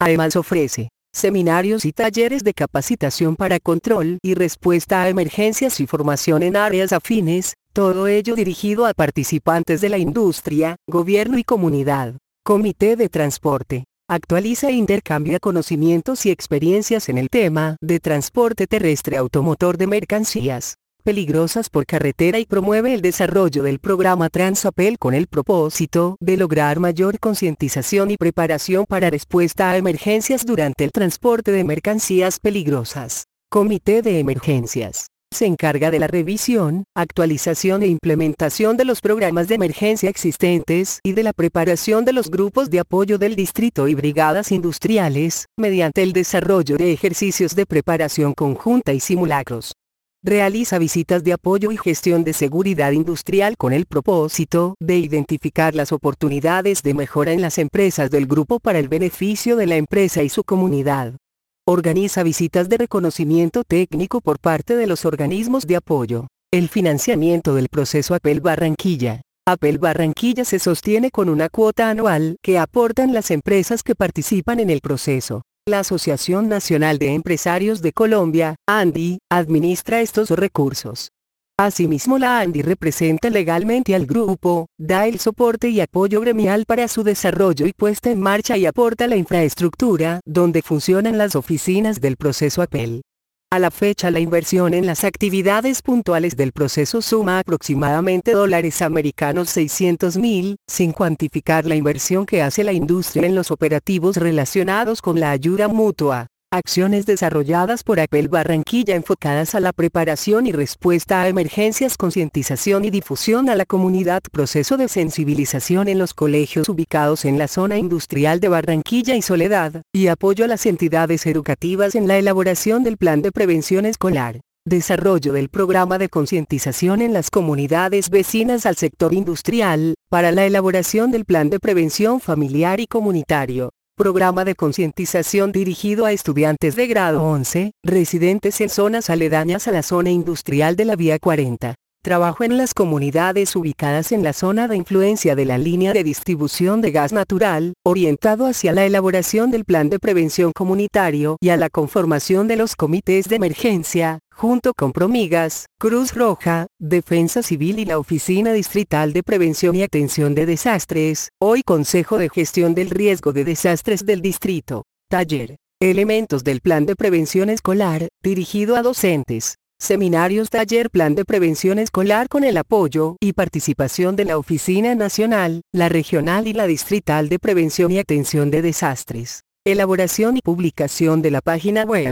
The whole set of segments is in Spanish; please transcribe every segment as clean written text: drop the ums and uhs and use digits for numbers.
Además ofrece seminarios y talleres de capacitación para control y respuesta a emergencias y formación en áreas afines, todo ello dirigido a participantes de la industria, gobierno y comunidad. Comité de Transporte. Actualiza e intercambia conocimientos y experiencias en el tema de transporte terrestre automotor de mercancías peligrosas por carretera y promueve el desarrollo del programa Transapel con el propósito de lograr mayor concientización y preparación para respuesta a emergencias durante el transporte de mercancías peligrosas. Comité de Emergencias. Se encarga de la revisión, actualización e implementación de los programas de emergencia existentes y de la preparación de los grupos de apoyo del distrito y brigadas industriales, mediante el desarrollo de ejercicios de preparación conjunta y simulacros. Realiza visitas de apoyo y gestión de seguridad industrial con el propósito de identificar las oportunidades de mejora en las empresas del grupo para el beneficio de la empresa y su comunidad. Organiza visitas de reconocimiento técnico por parte de los organismos de apoyo. El financiamiento del proceso APEL Barranquilla. APEL Barranquilla se sostiene con una cuota anual que aportan las empresas que participan en el proceso. La Asociación Nacional de Empresarios de Colombia, ANDI, administra estos recursos. Asimismo, la ANDI representa legalmente al grupo, da el soporte y apoyo gremial para su desarrollo y puesta en marcha y aporta la infraestructura donde funcionan las oficinas del proceso APEL. A la fecha, la inversión en las actividades puntuales del proceso suma aproximadamente $600.000, sin cuantificar la inversión que hace la industria en los operativos relacionados con la ayuda mutua. Acciones desarrolladas por APEL Barranquilla enfocadas a la preparación y respuesta a emergencias, concientización y difusión a la comunidad, proceso de sensibilización en los colegios ubicados en la zona industrial de Barranquilla y Soledad, y apoyo a las entidades educativas en la elaboración del plan de prevención escolar. Desarrollo del programa de concientización en las comunidades vecinas al sector industrial, para la elaboración del plan de prevención familiar y comunitario. Programa de concientización dirigido a estudiantes de grado 11, residentes en zonas aledañas a la zona industrial de la Vía 40. Trabajo en las comunidades ubicadas en la zona de influencia de la línea de distribución de gas natural, orientado hacia la elaboración del plan de prevención comunitario y a la conformación de los comités de emergencia, junto con Promigas, Cruz Roja, Defensa Civil y la Oficina Distrital de Prevención y Atención de Desastres, hoy Consejo de Gestión del Riesgo de Desastres del Distrito. Taller. Elementos del Plan de Prevención Escolar, dirigido a docentes. Seminarios, taller, plan de prevención escolar con el apoyo y participación de la Oficina Nacional, la Regional y la Distrital de Prevención y Atención de Desastres. Elaboración y publicación de la página web,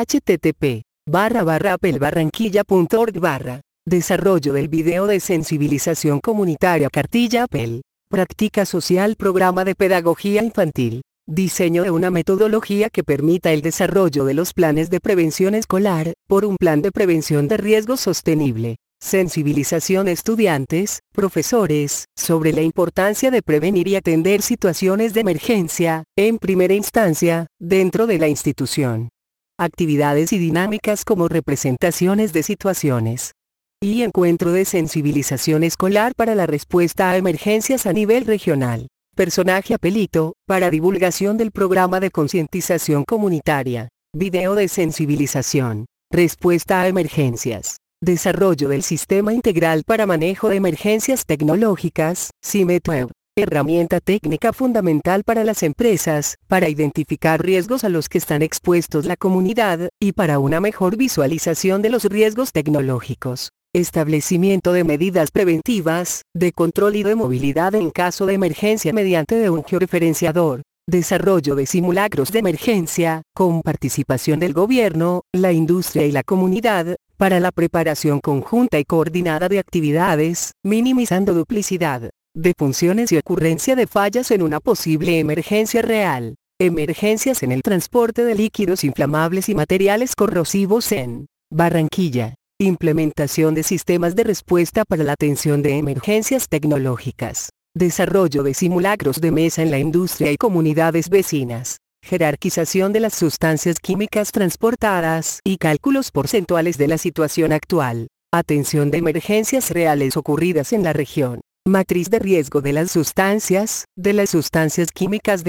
http://apelbarranquilla.org/. Desarrollo del video de sensibilización comunitaria Cartilla APEL. Práctica social, programa de pedagogía infantil. Diseño de una metodología que permita el desarrollo de los planes de prevención escolar, por un plan de prevención de riesgo sostenible. Sensibilización a estudiantes, profesores, sobre la importancia de prevenir y atender situaciones de emergencia, en primera instancia, dentro de la institución. Actividades y dinámicas como representaciones de situaciones. Y encuentro de sensibilización escolar para la respuesta a emergencias a nivel regional. Personaje apelito, para divulgación del programa de concientización comunitaria. Video de sensibilización. Respuesta a emergencias. Desarrollo del Sistema Integral para Manejo de Emergencias Tecnológicas, CIMETWEB. Herramienta técnica fundamental para las empresas, para identificar riesgos a los que están expuestos la comunidad, y para una mejor visualización de los riesgos tecnológicos. Establecimiento de medidas preventivas, de control y de movilidad en caso de emergencia mediante de un georreferenciador. Desarrollo de simulacros de emergencia, con participación del gobierno, la industria y la comunidad, para la preparación conjunta y coordinada de actividades, minimizando duplicidad de funciones y ocurrencia de fallas en una posible emergencia real. Emergencias en el transporte de líquidos inflamables y materiales corrosivos en Barranquilla. Implementación de sistemas de respuesta para la atención de emergencias tecnológicas. Desarrollo de simulacros de mesa en la industria y comunidades vecinas. Jerarquización de las sustancias químicas transportadas y cálculos porcentuales de la situación actual. Atención de emergencias reales ocurridas en la región. Matriz de riesgo de las sustancias químicas de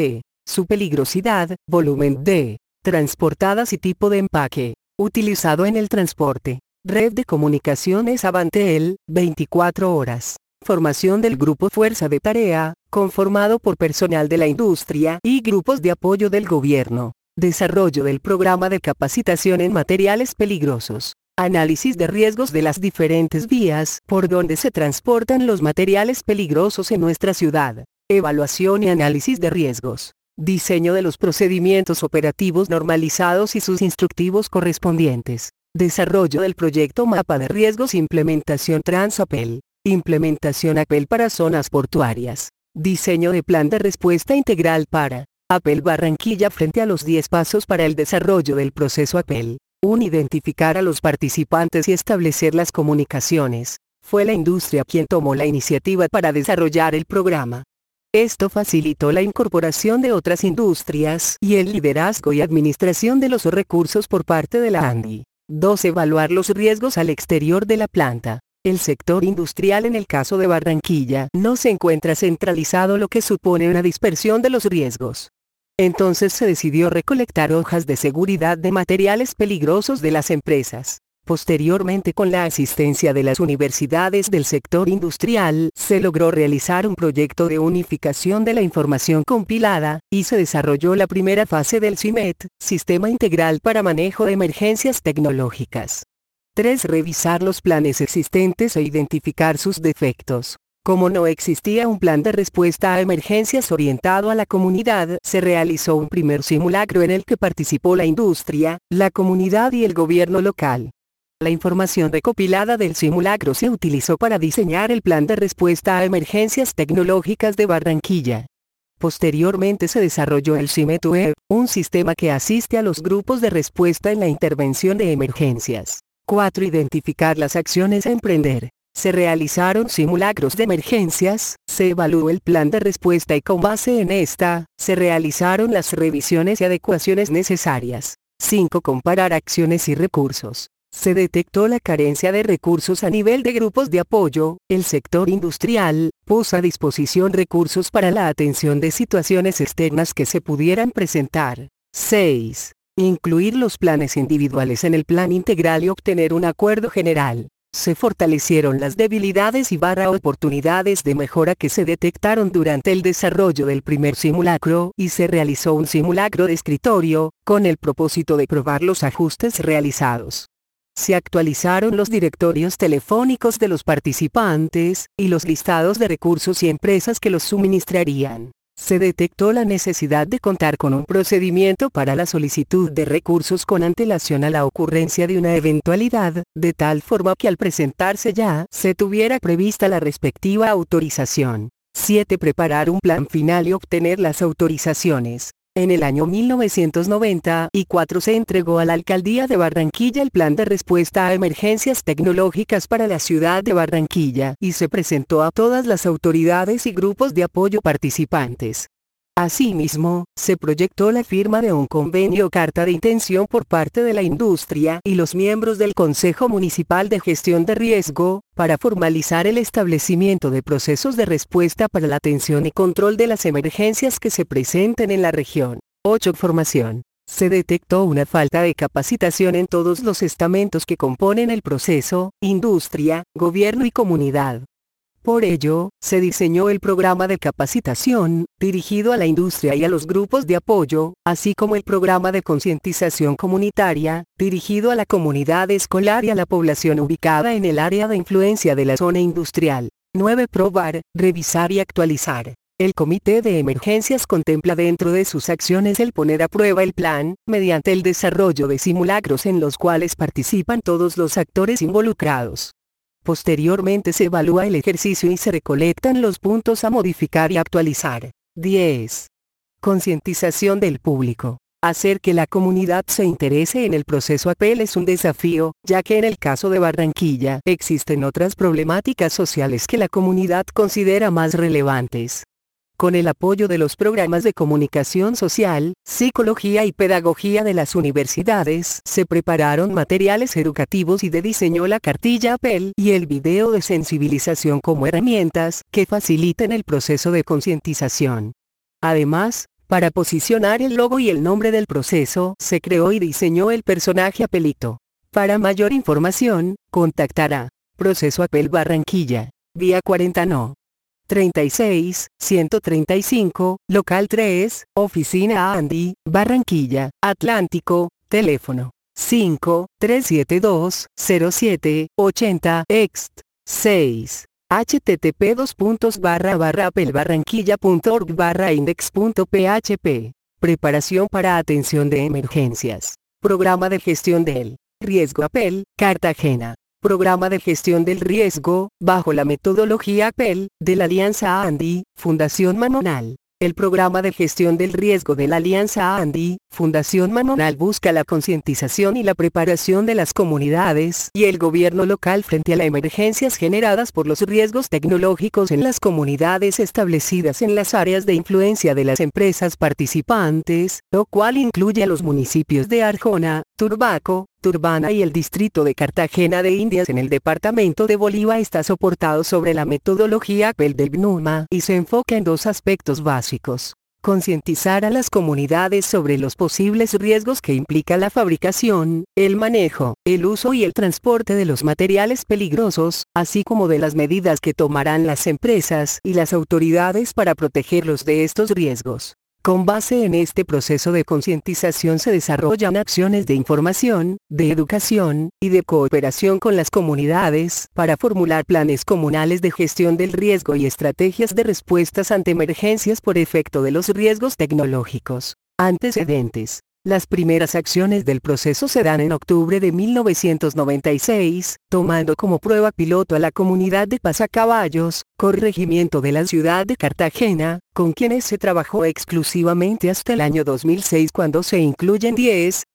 su peligrosidad, volumen D, transportadas y tipo de empaque, utilizado en el transporte. Red de comunicaciones Avantel, 24 horas. Formación del grupo Fuerza de Tarea, conformado por personal de la industria y grupos de apoyo del gobierno. Desarrollo del programa de capacitación en materiales peligrosos. Análisis de riesgos de las diferentes vías por donde se transportan los materiales peligrosos en nuestra ciudad. Evaluación y análisis de riesgos. Diseño de los procedimientos operativos normalizados y sus instructivos correspondientes. Desarrollo del proyecto Mapa de Riesgos. Implementación TransAPEL. Implementación APEL para zonas portuarias. Diseño de plan de respuesta integral para APEL Barranquilla frente a los 10 pasos para el desarrollo del proceso APEL. 1. Identificar a los participantes y establecer las comunicaciones. Fue la industria quien tomó la iniciativa para desarrollar el programa. Esto facilitó la incorporación de otras industrias y el liderazgo y administración de los recursos por parte de la ANDI. 2. Evaluar los riesgos al exterior de la planta. El sector industrial en el caso de Barranquilla no se encuentra centralizado, lo que supone una dispersión de los riesgos. Entonces se decidió recolectar hojas de seguridad de materiales peligrosos de las empresas. Posteriormente, con la asistencia de las universidades del sector industrial, se logró realizar un proyecto de unificación de la información compilada, y se desarrolló la primera fase del SIMET, Sistema Integral para Manejo de Emergencias Tecnológicas. 3. Revisar los planes existentes e identificar sus defectos. Como no existía un plan de respuesta a emergencias orientado a la comunidad, se realizó un primer simulacro en el que participó la industria, la comunidad y el gobierno local. La información recopilada del simulacro se utilizó para diseñar el plan de respuesta a emergencias tecnológicas de Barranquilla. Posteriormente se desarrolló el SIMET-UE, un sistema que asiste a los grupos de respuesta en la intervención de emergencias. 4. Identificar las acciones a emprender. Se realizaron simulacros de emergencias, se evaluó el plan de respuesta y con base en esta, se realizaron las revisiones y adecuaciones necesarias. 5. Comparar acciones y recursos. Se detectó la carencia de recursos a nivel de grupos de apoyo, el sector industrial puso a disposición recursos para la atención de situaciones externas que se pudieran presentar. 6. Incluir los planes individuales en el plan integral y obtener un acuerdo general. Se fortalecieron las debilidades y oportunidades de mejora que se detectaron durante el desarrollo del primer simulacro y se realizó un simulacro de escritorio, con el propósito de probar los ajustes realizados. Se actualizaron los directorios telefónicos de los participantes, y los listados de recursos y empresas que los suministrarían. Se detectó la necesidad de contar con un procedimiento para la solicitud de recursos con antelación a la ocurrencia de una eventualidad, de tal forma que al presentarse ya se tuviera prevista la respectiva autorización. 7. Preparar un plan final y obtener las autorizaciones. En el año 1994 se entregó a la Alcaldía de Barranquilla el Plan de Respuesta a Emergencias Tecnológicas para la ciudad de Barranquilla y se presentó a todas las autoridades y grupos de apoyo participantes. Asimismo, se proyectó la firma de un convenio o carta de intención por parte de la industria y los miembros del Consejo Municipal de Gestión de Riesgo, para formalizar el establecimiento de procesos de respuesta para la atención y control de las emergencias que se presenten en la región. 8. Formación. Se detectó una falta de capacitación en todos los estamentos que componen el proceso: industria, gobierno y comunidad. Por ello, se diseñó el programa de capacitación, dirigido a la industria y a los grupos de apoyo, así como el programa de concientización comunitaria, dirigido a la comunidad escolar y a la población ubicada en el área de influencia de la zona industrial. 9. Probar, revisar y actualizar. El Comité de Emergencias contempla dentro de sus acciones el poner a prueba el plan, mediante el desarrollo de simulacros en los cuales participan todos los actores involucrados. Posteriormente se evalúa el ejercicio y se recolectan los puntos a modificar y actualizar. 10. Concientización del público. Hacer que la comunidad se interese en el proceso APEL es un desafío, ya que en el caso de Barranquilla existen otras problemáticas sociales que la comunidad considera más relevantes. Con el apoyo de los programas de comunicación social, psicología y pedagogía de las universidades, se prepararon materiales educativos y se diseñó la cartilla APEL y el video de sensibilización como herramientas que faciliten el proceso de concientización. Además, Para posicionar el logo y el nombre del proceso, se creó y diseñó el personaje Apelito. Para mayor información, contactará Proceso Apel Barranquilla, vía 40 No. 36, 135, local 3, oficina Andy, Barranquilla, Atlántico, teléfono 5-372-07-80, ext. 6. http://apelbarranquilla.org/index.php. Preparación para atención de emergencias. Programa de gestión del riesgo Apel, Cartagena. Programa de gestión del riesgo, bajo la metodología Apel, de la Alianza Andy, Fundación Manonal. El programa de gestión del riesgo de la Alianza Andy, Fundación Manonal busca la concientización y la preparación de las comunidades y el gobierno local frente a las emergencias generadas por los riesgos tecnológicos en las comunidades establecidas en las áreas de influencia de las empresas participantes, lo cual incluye a los municipios de Arjona, Turbaco, Turbana y el distrito de Cartagena de Indias en el departamento de Bolívar. Está soportado sobre la metodología Apel del BNUMA y se enfoca en dos aspectos básicos: concientizar a las comunidades sobre los posibles riesgos que implica la fabricación, el manejo, el uso y el transporte de los materiales peligrosos, así como de las medidas que tomarán las empresas y las autoridades para protegerlos de estos riesgos. Con base en este proceso de concientización se desarrollan acciones de información, de educación, y de cooperación con las comunidades, para formular planes comunales de gestión del riesgo y estrategias de respuestas ante emergencias por efecto de los riesgos tecnológicos. Antecedentes. Las primeras acciones del proceso se dan en octubre de 1996, tomando como prueba piloto a la comunidad de Pasacaballos, corregimiento de la ciudad de Cartagena, con quienes se trabajó exclusivamente hasta el año 2006, cuando se incluyen 10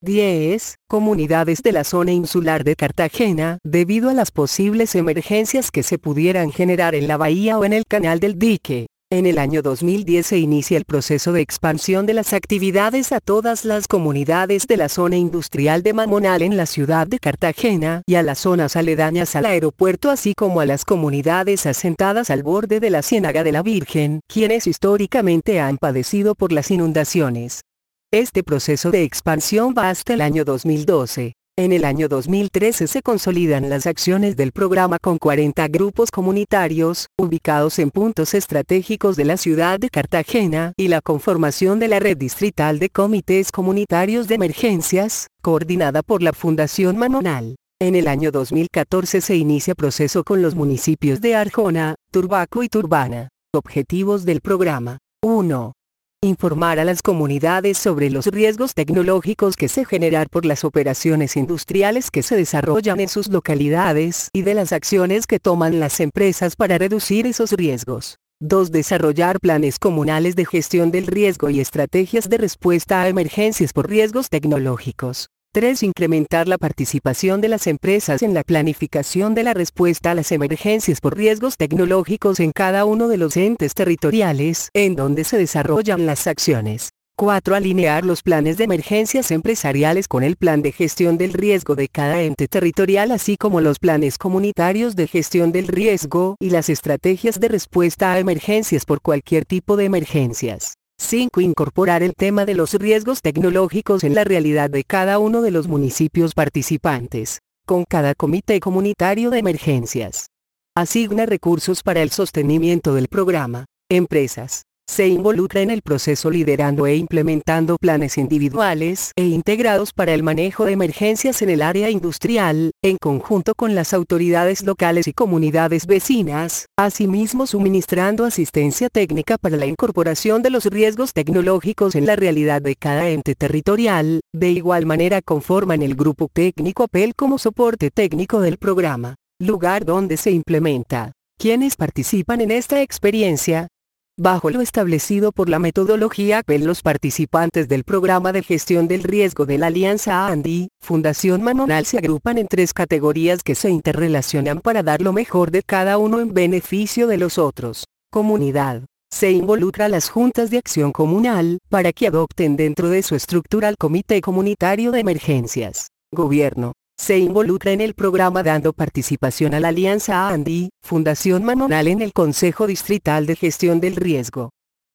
comunidades de la zona insular de Cartagena, debido a las posibles emergencias que se pudieran generar en la bahía o en el canal del dique. En el año 2010 se inicia el proceso de expansión de las actividades a todas las comunidades de la zona industrial de Manonal en la ciudad de Cartagena y a las zonas aledañas al aeropuerto, así como a las comunidades asentadas al borde de la Ciénaga de la Virgen, quienes históricamente han padecido por las inundaciones. Este proceso de expansión va hasta el año 2012. En el año 2013 se consolidan las acciones del programa con 40 grupos comunitarios, ubicados en puntos estratégicos de la ciudad de Cartagena, y la conformación de la red distrital de comités comunitarios de emergencias, coordinada por la Fundación Manonal. En el año 2014 se inicia proceso con los municipios de Arjona, Turbaco y Turbana. Objetivos del programa. 1. Informar a las comunidades sobre los riesgos tecnológicos que se generan por las operaciones industriales que se desarrollan en sus localidades y de las acciones que toman las empresas para reducir esos riesgos. 2. Desarrollar planes comunales de gestión del riesgo y estrategias de respuesta a emergencias por riesgos tecnológicos. 3. Incrementar la participación de las empresas en la planificación de la respuesta a las emergencias por riesgos tecnológicos en cada uno de los entes territoriales en donde se desarrollan las acciones. 4. Alinear los planes de emergencias empresariales con el plan de gestión del riesgo de cada ente territorial, así como los planes comunitarios de gestión del riesgo y las estrategias de respuesta a emergencias por cualquier tipo de emergencias. 5. Incorporar el tema de los riesgos tecnológicos en la realidad de cada uno de los municipios participantes, con cada comité comunitario de emergencias. Asigna recursos para el sostenimiento del programa. Empresas. Se involucra en el proceso liderando e implementando planes individuales e integrados para el manejo de emergencias en el área industrial, en conjunto con las autoridades locales y comunidades vecinas, asimismo suministrando asistencia técnica para la incorporación de los riesgos tecnológicos en la realidad de cada ente territorial. De igual manera conforman el grupo técnico Apel como soporte técnico del programa. Lugar donde se implementa. ¿Quiénes participan en esta experiencia? Bajo lo establecido por la metodología Apel, los participantes del programa de gestión del riesgo de la Alianza Andy, Fundación Manonal, se agrupan en 3 categorías que se interrelacionan para dar lo mejor de cada uno en beneficio de los otros. Comunidad. Se involucra a las juntas de acción comunal, para que adopten dentro de su estructura al Comité Comunitario de Emergencias. Gobierno. Se involucra en el programa dando participación a la Alianza Andy, Fundación Manonal en el Consejo Distrital de Gestión del Riesgo.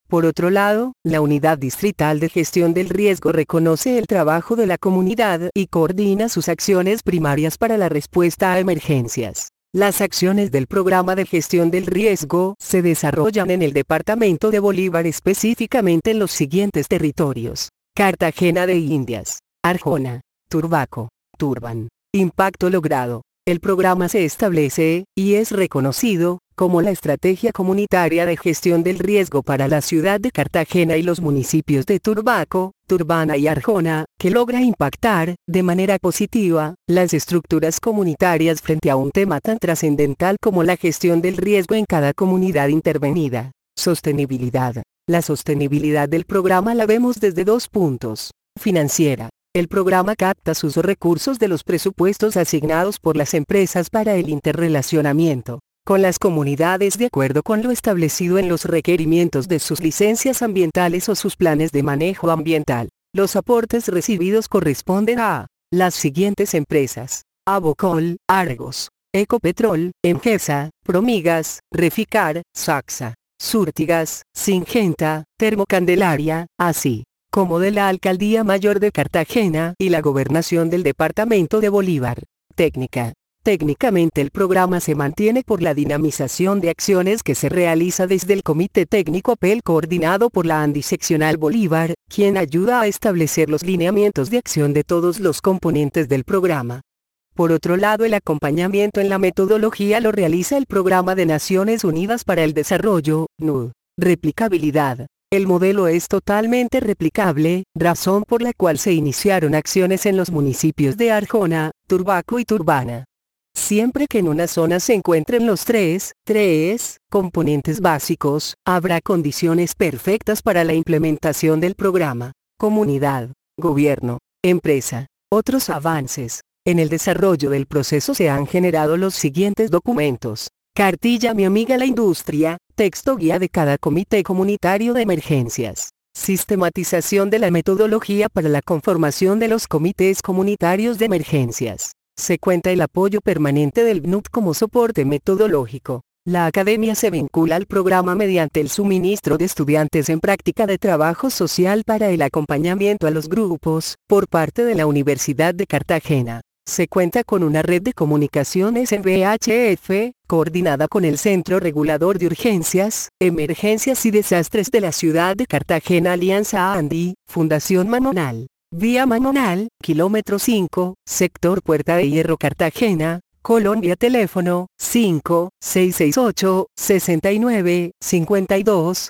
Por otro lado, la Unidad Distrital de Gestión del Riesgo reconoce el trabajo de la comunidad y coordina sus acciones primarias para la respuesta a emergencias. Las acciones del Programa de Gestión del Riesgo se desarrollan en el Departamento de Bolívar, específicamente en los siguientes territorios: Cartagena de Indias, Arjona, Turbaco, Turban. Impacto logrado. El programa se establece, y es reconocido, como la Estrategia Comunitaria de Gestión del Riesgo para la ciudad de Cartagena y los municipios de Turbaco, Turbana y Arjona, que logra impactar, de manera positiva, las estructuras comunitarias frente a un tema tan trascendental como la gestión del riesgo en cada comunidad intervenida. Sostenibilidad. La sostenibilidad del programa la vemos desde dos puntos. Financiera. El programa capta sus recursos de los presupuestos asignados por las empresas para el interrelacionamiento con las comunidades de acuerdo con lo establecido en los requerimientos de sus licencias ambientales o sus planes de manejo ambiental. Los aportes recibidos corresponden a las siguientes empresas: Abocol, Argos, Ecopetrol, Emgesa, Promigas, Reficar, Saxa, Surtigas, Singenta, Termocandelaria, así como de la Alcaldía Mayor de Cartagena y la Gobernación del Departamento de Bolívar. Técnica. Técnicamente el programa se mantiene por la dinamización de acciones que se realiza desde el Comité Técnico APEL coordinado por la Andiseccional Bolívar, quien ayuda a establecer los lineamientos de acción de todos los componentes del programa. Por otro lado, el acompañamiento en la metodología lo realiza el Programa de Naciones Unidas para el Desarrollo, PNUD. Replicabilidad. El modelo es totalmente replicable, razón por la cual se iniciaron acciones en los municipios de Arjona, Turbaco y Turbana. Siempre que en una zona se encuentren los tres componentes básicos, habrá condiciones perfectas para la implementación del programa. Comunidad, gobierno, empresa. Otros avances. En el desarrollo del proceso se han generado los siguientes documentos: Cartilla Mi Amiga la Industria, texto guía de cada comité comunitario de emergencias. Sistematización de la metodología para la conformación de los comités comunitarios de emergencias. Se cuenta el apoyo permanente del PNUD como soporte metodológico. La academia se vincula al programa mediante el suministro de estudiantes en práctica de trabajo social para el acompañamiento a los grupos, por parte de la Universidad de Cartagena. Se cuenta con una red de comunicaciones en VHF, coordinada con el Centro Regulador de Urgencias, Emergencias y Desastres de la Ciudad de Cartagena, Alianza ANDI, Fundación Manonal. Vía Manonal, kilómetro 5, sector Puerta de Hierro, Cartagena, Colombia. Teléfono, 5-668-69-52,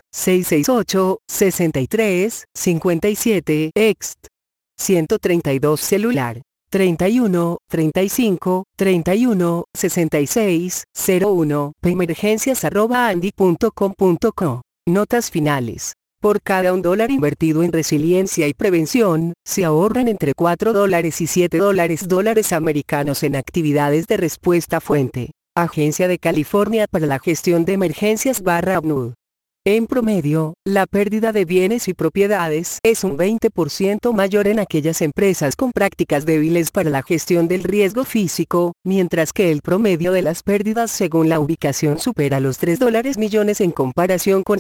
668-63-57, ext. 132. Celular, 31, 35, 31, 66, 01, emergencias@andi.com.co. Notas finales. Por cada $1 invertido en resiliencia y prevención, se ahorran entre $4 y $7 americanos en actividades de respuesta. Fuente: Agencia de California para la Gestión de Emergencias /PNUD. En promedio, la pérdida de bienes y propiedades es un 20% mayor en aquellas empresas con prácticas débiles para la gestión del riesgo físico, mientras que el promedio de las pérdidas según la ubicación supera los $3 millones en comparación con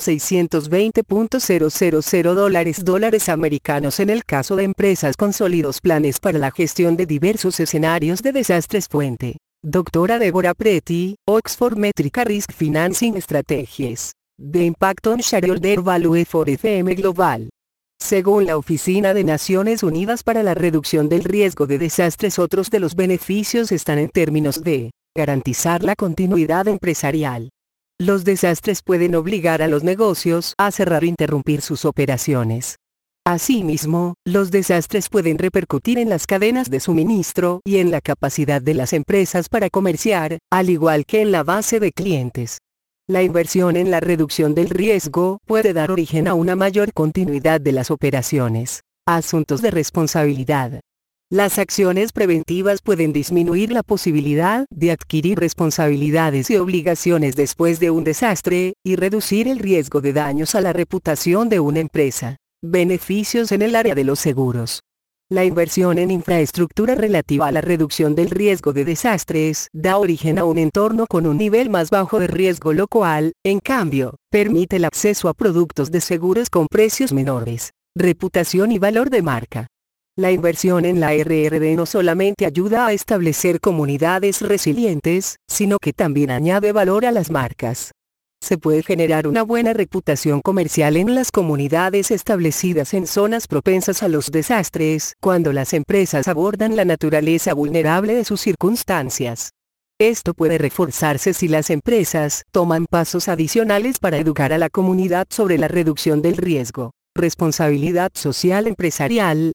$620.000 americanos en el caso de empresas con sólidos planes para la gestión de diversos escenarios de desastres. Fuente: Doctora Deborah Preti, Oxford Metrica Risk Financing Strategies. The Impact on Shareholder Value for FM Global. Según la Oficina de Naciones Unidas para la Reducción del Riesgo de Desastres, otros de los beneficios están en términos de garantizar la continuidad empresarial. Los desastres pueden obligar a los negocios a cerrar o interrumpir sus operaciones. Asimismo, los desastres pueden repercutir en las cadenas de suministro y en la capacidad de las empresas para comerciar, al igual que en la base de clientes. La inversión en la reducción del riesgo puede dar origen a una mayor continuidad de las operaciones. Asuntos de responsabilidad. Las acciones preventivas pueden disminuir la posibilidad de adquirir responsabilidades y obligaciones después de un desastre, y reducir el riesgo de daños a la reputación de una empresa. Beneficios en el área de los seguros. La inversión en infraestructura relativa a la reducción del riesgo de desastres da origen a un entorno con un nivel más bajo de riesgo, lo cual, en cambio, permite el acceso a productos de seguros con precios menores, reputación y valor de marca. La inversión en la RRD no solamente ayuda a establecer comunidades resilientes, sino que también añade valor a las marcas. Se puede generar una buena reputación comercial en las comunidades establecidas en zonas propensas a los desastres, cuando las empresas abordan la naturaleza vulnerable de sus circunstancias. Esto puede reforzarse si las empresas toman pasos adicionales para educar a la comunidad sobre la reducción del riesgo. Responsabilidad social empresarial,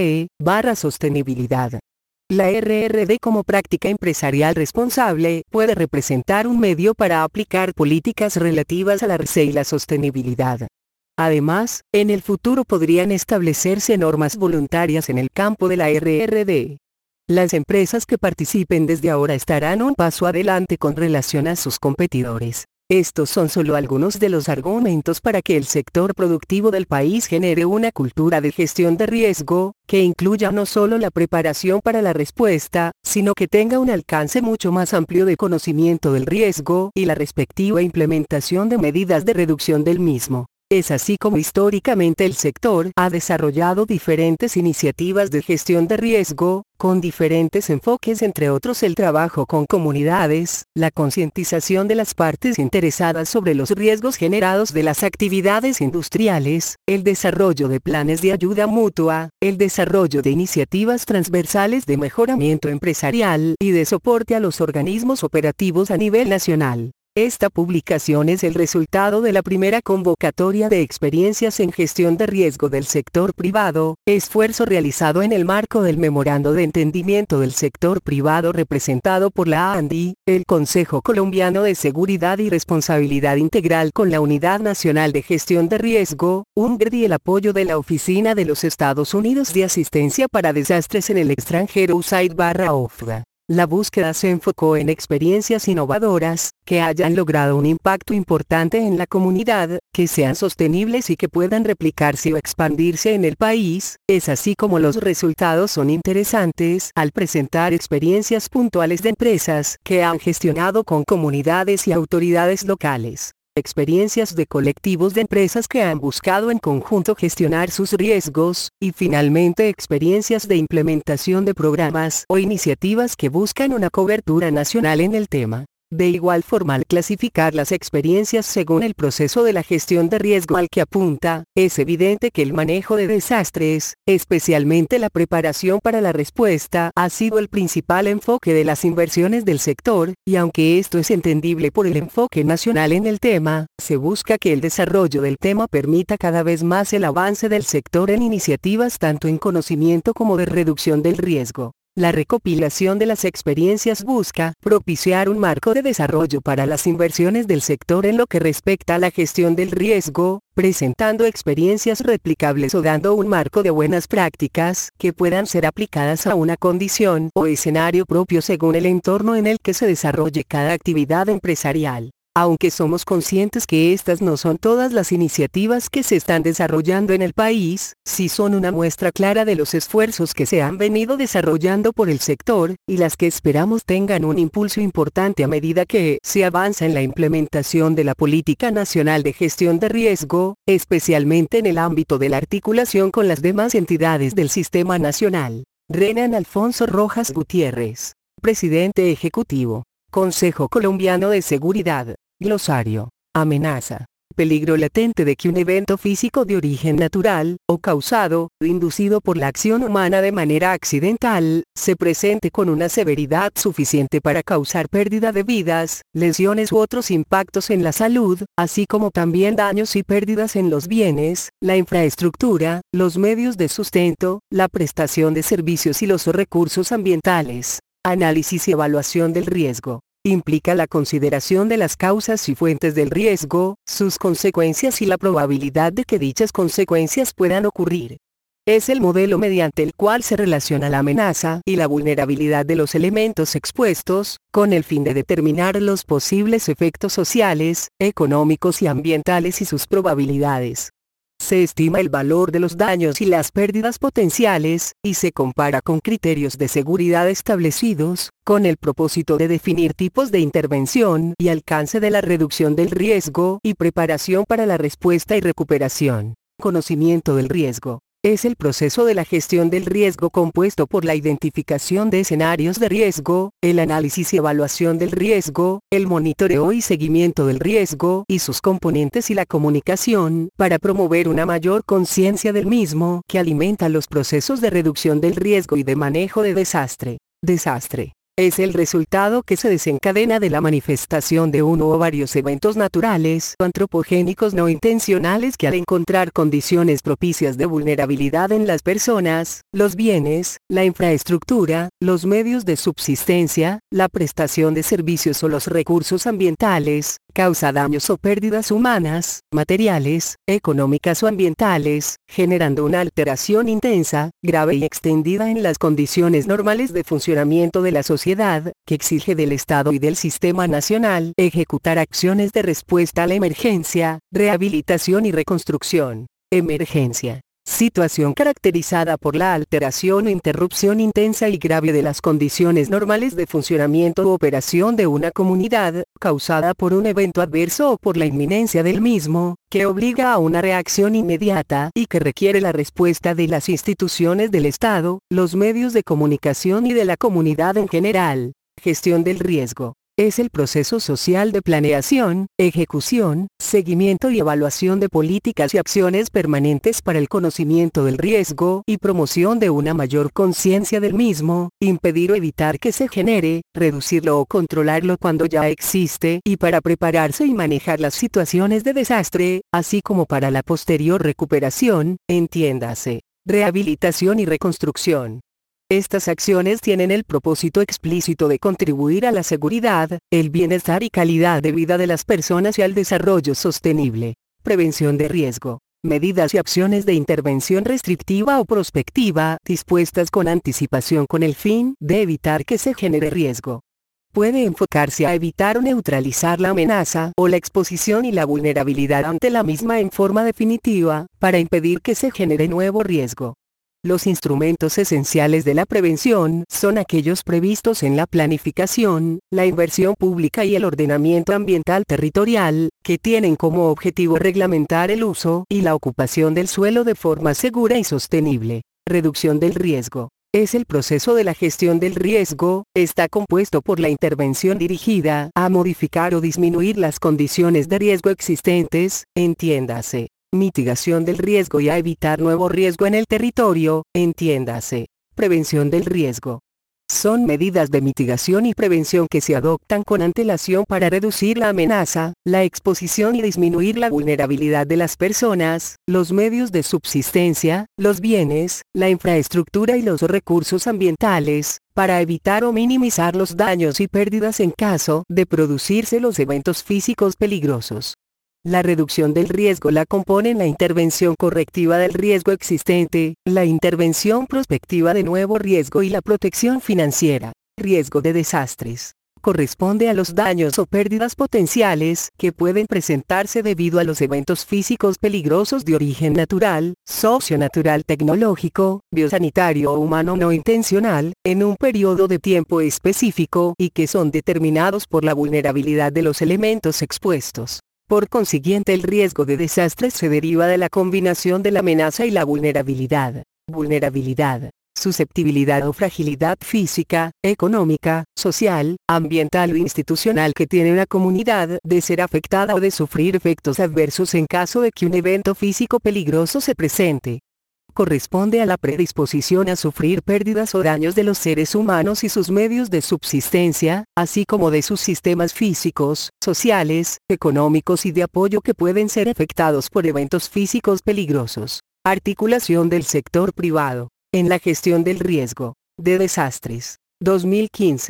RCE/sostenibilidad. La RRD como práctica empresarial responsable puede representar un medio para aplicar políticas relativas a la RCE y la sostenibilidad. Además, en el futuro podrían establecerse normas voluntarias en el campo de la RRD. Las empresas que participen desde ahora estarán un paso adelante con relación a sus competidores. Estos son solo algunos de los argumentos para que el sector productivo del país genere una cultura de gestión de riesgo, que incluya no solo la preparación para la respuesta, sino que tenga un alcance mucho más amplio de conocimiento del riesgo y la respectiva implementación de medidas de reducción del mismo. Es así como históricamente el sector ha desarrollado diferentes iniciativas de gestión de riesgo, con diferentes enfoques, entre otros el trabajo con comunidades, la concientización de las partes interesadas sobre los riesgos generados de las actividades industriales, el desarrollo de planes de ayuda mutua, el desarrollo de iniciativas transversales de mejoramiento empresarial y de soporte a los organismos operativos a nivel nacional. Esta publicación es el resultado de la primera convocatoria de experiencias en gestión de riesgo del sector privado, esfuerzo realizado en el marco del Memorando de Entendimiento del Sector Privado representado por la ANDI, el Consejo Colombiano de Seguridad y Responsabilidad Integral con la Unidad Nacional de Gestión de Riesgo, UNGRD, y el apoyo de la Oficina de los Estados Unidos de Asistencia para Desastres en el Extranjero USAID/OFDA. La búsqueda se enfocó en experiencias innovadoras, que hayan logrado un impacto importante en la comunidad, que sean sostenibles y que puedan replicarse o expandirse en el país. Es así como los resultados son interesantes al presentar experiencias puntuales de empresas que han gestionado con comunidades y autoridades locales. Experiencias de colectivos de empresas que han buscado en conjunto gestionar sus riesgos, y finalmente experiencias de implementación de programas o iniciativas que buscan una cobertura nacional en el tema. De igual forma, al clasificar las experiencias según el proceso de la gestión de riesgo al que apunta, es evidente que el manejo de desastres, especialmente la preparación para la respuesta, ha sido el principal enfoque de las inversiones del sector, y aunque esto es entendible por el enfoque nacional en el tema, se busca que el desarrollo del tema permita cada vez más el avance del sector en iniciativas tanto en conocimiento como de reducción del riesgo. La recopilación de las experiencias busca propiciar un marco de desarrollo para las inversiones del sector en lo que respecta a la gestión del riesgo, presentando experiencias replicables o dando un marco de buenas prácticas que puedan ser aplicadas a una condición o escenario propio según el entorno en el que se desarrolle cada actividad empresarial. Aunque somos conscientes que estas no son todas las iniciativas que se están desarrollando en el país, sí son una muestra clara de los esfuerzos que se han venido desarrollando por el sector, y las que esperamos tengan un impulso importante a medida que se avanza en la implementación de la Política Nacional de Gestión de Riesgo, especialmente en el ámbito de la articulación con las demás entidades del Sistema Nacional. Renan Alfonso Rojas Gutiérrez, Presidente Ejecutivo, Consejo Colombiano de Seguridad. Glosario. Amenaza. Peligro latente de que un evento físico de origen natural, o causado, inducido por la acción humana de manera accidental, se presente con una severidad suficiente para causar pérdida de vidas, lesiones u otros impactos en la salud, así como también daños y pérdidas en los bienes, la infraestructura, los medios de sustento, la prestación de servicios y los recursos ambientales. Análisis y evaluación del riesgo. Implica la consideración de las causas y fuentes del riesgo, sus consecuencias y la probabilidad de que dichas consecuencias puedan ocurrir. Es el modelo mediante el cual se relaciona la amenaza y la vulnerabilidad de los elementos expuestos, con el fin de determinar los posibles efectos sociales, económicos y ambientales y sus probabilidades. Se estima el valor de los daños y las pérdidas potenciales, y se compara con criterios de seguridad establecidos, con el propósito de definir tipos de intervención y alcance de la reducción del riesgo y preparación para la respuesta y recuperación. Conocimiento del riesgo. Es el proceso de la gestión del riesgo compuesto por la identificación de escenarios de riesgo, el análisis y evaluación del riesgo, el monitoreo y seguimiento del riesgo y sus componentes y la comunicación, para promover una mayor conciencia del mismo que alimenta los procesos de reducción del riesgo y de manejo de desastre. Desastre. Es el resultado que se desencadena de la manifestación de uno o varios eventos naturales o antropogénicos no intencionales que al encontrar condiciones propicias de vulnerabilidad en las personas, los bienes, la infraestructura, los medios de subsistencia, la prestación de servicios o los recursos ambientales, causa daños o pérdidas humanas, materiales, económicas o ambientales, generando una alteración intensa, grave y extendida en las condiciones normales de funcionamiento de la sociedad, que exige del Estado y del sistema nacional ejecutar acciones de respuesta a la emergencia, rehabilitación y reconstrucción. Emergencia. Situación caracterizada por la alteración o interrupción intensa y grave de las condiciones normales de funcionamiento u operación de una comunidad, causada por un evento adverso o por la inminencia del mismo, que obliga a una reacción inmediata y que requiere la respuesta de las instituciones del Estado, los medios de comunicación y de la comunidad en general. Gestión del riesgo. Es el proceso social de planeación, ejecución, seguimiento y evaluación de políticas y acciones permanentes para el conocimiento del riesgo y promoción de una mayor conciencia del mismo, impedir o evitar que se genere, reducirlo o controlarlo cuando ya existe y para prepararse y manejar las situaciones de desastre, así como para la posterior recuperación, entiéndase, rehabilitación y reconstrucción. Estas acciones tienen el propósito explícito de contribuir a la seguridad, el bienestar y calidad de vida de las personas y al desarrollo sostenible. Prevención de riesgo. Medidas y acciones de intervención restrictiva o prospectiva, dispuestas con anticipación con el fin de evitar que se genere riesgo. Puede enfocarse a evitar o neutralizar la amenaza o la exposición y la vulnerabilidad ante la misma en forma definitiva, para impedir que se genere nuevo riesgo. Los instrumentos esenciales de la prevención son aquellos previstos en la planificación, la inversión pública y el ordenamiento ambiental territorial, que tienen como objetivo reglamentar el uso y la ocupación del suelo de forma segura y sostenible. Reducción del riesgo. Es el proceso de la gestión del riesgo, está compuesto por la intervención dirigida a modificar o disminuir las condiciones de riesgo existentes, entiéndase. Mitigación del riesgo y a evitar nuevo riesgo en el territorio, entiéndase. Prevención del riesgo. Son medidas de mitigación y prevención que se adoptan con antelación para reducir la amenaza, la exposición y disminuir la vulnerabilidad de las personas, los medios de subsistencia, los bienes, la infraestructura y los recursos ambientales, para evitar o minimizar los daños y pérdidas en caso de producirse los eventos físicos peligrosos. La reducción del riesgo la componen la intervención correctiva del riesgo existente, la intervención prospectiva de nuevo riesgo y la protección financiera. Riesgo de desastres. Corresponde a los daños o pérdidas potenciales que pueden presentarse debido a los eventos físicos peligrosos de origen natural, socionatural, tecnológico, biosanitario o humano no intencional, en un periodo de tiempo específico y que son determinados por la vulnerabilidad de los elementos expuestos. Por consiguiente, el riesgo de desastres se deriva de la combinación de la amenaza y la vulnerabilidad. Vulnerabilidad. Susceptibilidad o fragilidad física, económica, social, ambiental o institucional que tiene una comunidad de ser afectada o de sufrir efectos adversos en caso de que un evento físico peligroso se presente. Corresponde a la predisposición a sufrir pérdidas o daños de los seres humanos y sus medios de subsistencia, así como de sus sistemas físicos, sociales, económicos y de apoyo que pueden ser afectados por eventos físicos peligrosos. Articulación del sector privado en la gestión del riesgo de desastres. 2015.